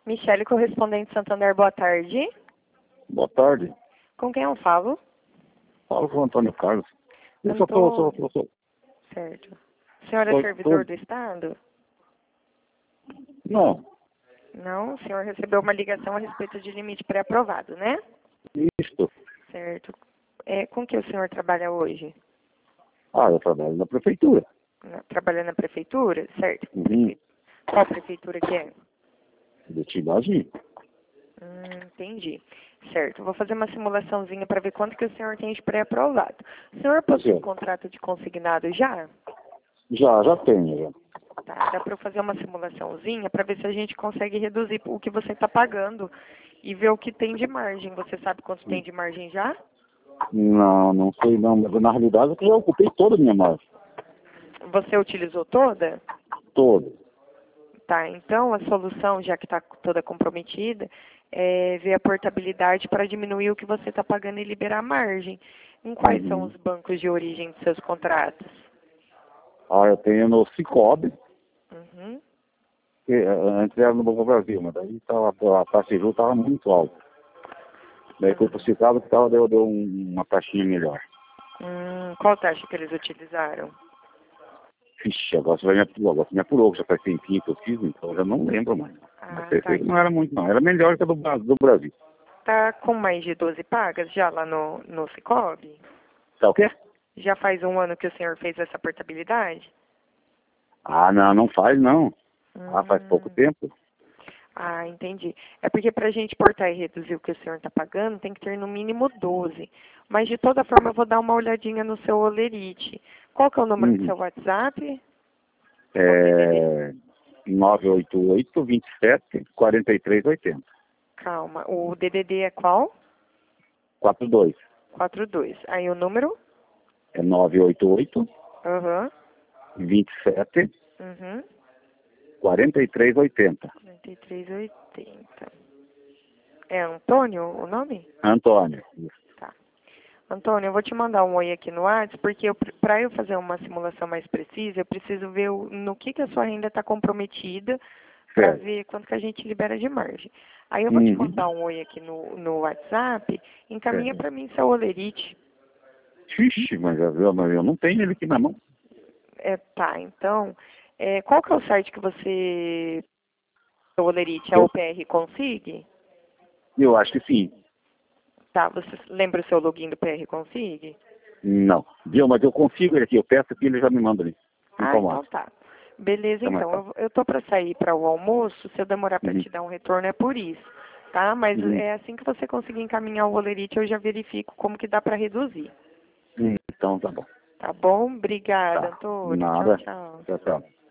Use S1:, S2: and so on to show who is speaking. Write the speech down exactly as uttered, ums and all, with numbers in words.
S1: Michele, correspondente Santander, boa tarde.
S2: Boa tarde.
S1: Com quem eu falo?
S2: Falo com o Antônio Carlos. Eu só
S1: Antônio.
S2: tô, só, só, só.
S1: Certo. O senhor é
S2: Tô-
S1: servidor
S2: tô-
S1: do Estado?
S2: Não,
S1: Não, o senhor recebeu uma ligação a respeito de limite pré-aprovado, né?
S2: isto.
S1: Certo. É, com que o senhor trabalha hoje?
S2: Ah, eu trabalho na prefeitura.
S1: Na- Trabalha na prefeitura? Certo.
S2: Uhum.
S1: Qual prefeitura que é?
S2: De Tibagi.
S1: Hum, entendi. Certo. Vou fazer uma simulaçãozinha para ver quanto que o senhor tem de pré-aprovado. O senhor possui um
S2: Certo.
S1: contrato de consignado já?
S2: Já, já tenho, já.
S1: Tá, dá para eu fazer uma simulaçãozinha para ver se a gente consegue reduzir o que você está pagando e ver o que tem de margem. Você sabe quanto tem de margem já?
S2: Não, não sei não, mas na realidade eu já ocupei toda a minha margem.
S1: Você utilizou toda?
S2: Toda.
S1: Tá, então a solução, já que está toda comprometida, é ver a portabilidade para diminuir o que você está pagando e liberar a margem. Em quais são
S2: Uhum.
S1: os bancos de origem dos seus contratos?
S2: Ah, eu tenho no Cicobi,
S1: Uhum.
S2: que eh, antes era no Banco do Brasil, mas daí tava, a taxa de juros estava muito alta. Daí foi pro Cicobi que tava, deu, deu um- uma taxinha melhor.
S1: Hum, qual taxa que eles utilizaram?
S2: Vixe, agora você vai me apurou, agora você me apurou, que já faz tempinho que eu fiz, então eu já não lembro mais. Mas
S1: Ah, tá.
S2: perfeito não era muito não, era melhor que a do, Bra- do Brasil.
S1: Tá com mais de doze pagas já lá no, no Cicobi?
S2: Tá o quê?
S1: Já faz um ano que o senhor fez essa portabilidade?
S2: Ah, não, não faz não. Ah, faz pouco
S1: Hum.
S2: tempo.
S1: Ah, entendi. É porque para a gente portar e reduzir o que o senhor está pagando, tem que ter no mínimo doze. Mas de toda forma eu vou dar uma olhadinha no seu Olerite. Qual que é o número do
S2: Uhum.
S1: seu WhatsApp?
S2: É nove oito oito, vinte e sete, quarenta e três, oitenta.
S1: Calma. O D D D é qual?
S2: quarenta e dois.
S1: quarenta e dois. Aí o número?
S2: É nove oito oito,
S1: Aham.
S2: vinte e sete,
S1: Uhum.
S2: quarenta e três, oitenta.
S1: quarenta e três oitenta. É Antônio o nome?
S2: Antônio.
S1: Tá. Antônio, eu vou te mandar um oi aqui no WhatsApp, porque para eu fazer uma simulação mais precisa, eu preciso ver o- no que, que a sua renda está comprometida para
S2: Certo.
S1: ver quanto que a gente libera de margem. Aí eu vou te
S2: Uhum.
S1: mandar um oi aqui no, no WhatsApp, encaminha
S2: Certo.
S1: para mim seu Olerite.
S2: Vixe, mas eu, mas eu não tenho ele aqui na mão.
S1: É, tá, então, é, qual que é o site que você... O Olerite é
S2: Eu,
S1: o P R Consig?
S2: eu acho que sim.
S1: Tá, você lembra o seu login do P R Consig?
S2: Não. Viu, mas eu consigo ele aqui. Eu peço aqui, ele já me manda ali.
S1: Ah,
S2: Informado.
S1: então tá. Beleza,
S2: Tá mais
S1: então.
S2: fácil.
S1: Eu, eu tô para sair para o almoço. Se eu demorar para
S2: Uhum.
S1: te dar um retorno, é por isso. Tá? Mas
S2: Uhum.
S1: é assim que você conseguir encaminhar o Olerite, eu já verifico como que dá para reduzir.
S2: Então tá bom.
S1: Tá bom? Obrigada,
S2: Tá.
S1: Antônio. Tchau,
S2: Nada.
S1: tchau.
S2: Tchau, tchau.